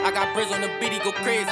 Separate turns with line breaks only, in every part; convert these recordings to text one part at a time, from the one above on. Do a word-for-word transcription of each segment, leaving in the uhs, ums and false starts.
I got Briz on the beat, he go crazy.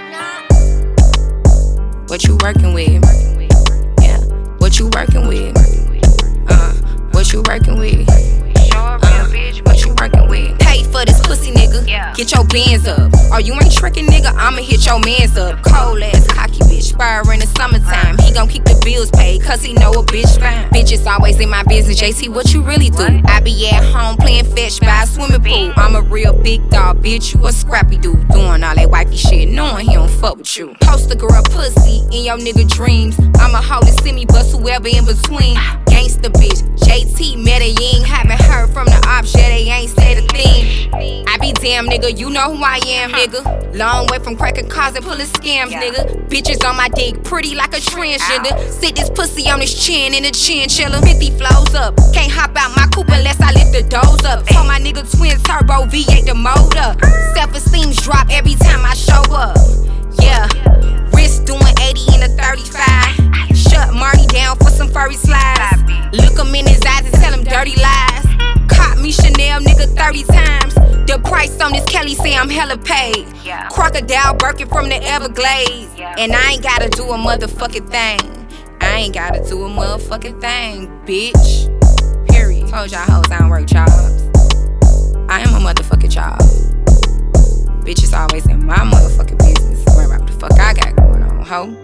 What you working with? Yeah. What you working with? Uh, what you working with? Uh, what you working with? Pay for this pussy, nigga. Get your bands up. Or you ain't tricking, nigga, I'ma hit your mans up. Cold ass, cocky bitch, fire in the summertime. He gon' keep the bills paid, cause he know a bitch fine. Bitches always in my business, J T, what you really do? I be at home playing fetch by a swimming pool. I'm a real big dog, bitch, you a scrappy dude. Doing all that wifey shit, knowing he don't fuck with you. Post a girl pussy in your nigga dreams. I'ma hold it, send me bust whoever in between. Gangsta bitch, J T, Medellin. Haven't heard from the ops, yeah, they ain't said a thing. I be damn, nigga, you know who I am, nigga. Long way from cracking cars and pulling scams, nigga. Bitches on my dick, pretty like a transgender. Sit this pussy on his chin in a chinchilla. fifty flows up, can't hop out my coupe unless I lift the doors up. Told my nigga twin turbo V eight the motor. Self-esteem's drop every time I show up. Yeah, wrist doing eighty in a thirty-five. Shut Marty down for some furry slides. Look him in his eyes and tell him dirty lies. Caught me Chanel, nigga, thirty times. The price on this Kelly say I'm hella paid. Crocodile Birkin from the Everglades. And I ain't gotta do a motherfucking thing. I ain't gotta do a motherfucking thing, bitch. Period. Told y'all hoes I don't work jobs. I am a motherfucking job. Bitches always in my motherfucking business. Worry about what the fuck I got going on, ho.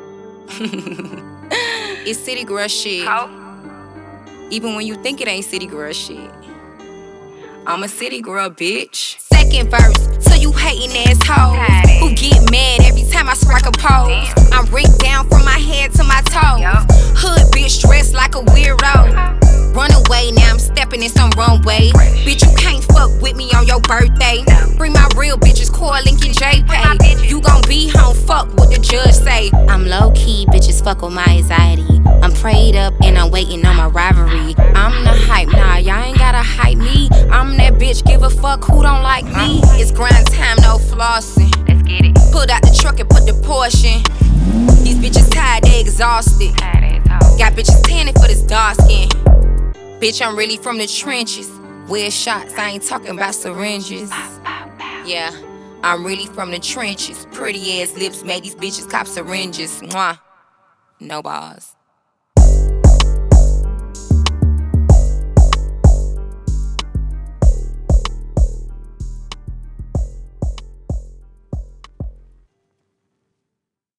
It's city girl shit. Even when you think it ain't city girl shit. I'm a city girl, bitch. Second verse, to you hating assholes who get mad every time I strike a pose. I'm rigged down from my head to my toes. Hood bitch dressed like a weirdo. Run away, now I'm stepping in some runway. Bitch, you can't fuck with me on your birthday. Bring my real bitches, Core Lincoln J-Pay. You gon' be home, fuck what the judge say. I'm low-key, bitches fuck with my anxiety. I'm prayed up and I'm waiting on my rivalry. I'm the hype, nah, y'all ain't gotta hype me. I'm that bitch, give a fuck who don't like me. It's grind time, no flossing. Let's get it. Put out the truck and put the portion. These bitches tired, they exhausted. Got bitches tanning for this dark skin. Bitch, I'm really from the trenches. Where shots, I ain't talking about syringes. Yeah, I'm really from the trenches. Pretty ass lips made these bitches cop syringes. Mwah. No bars.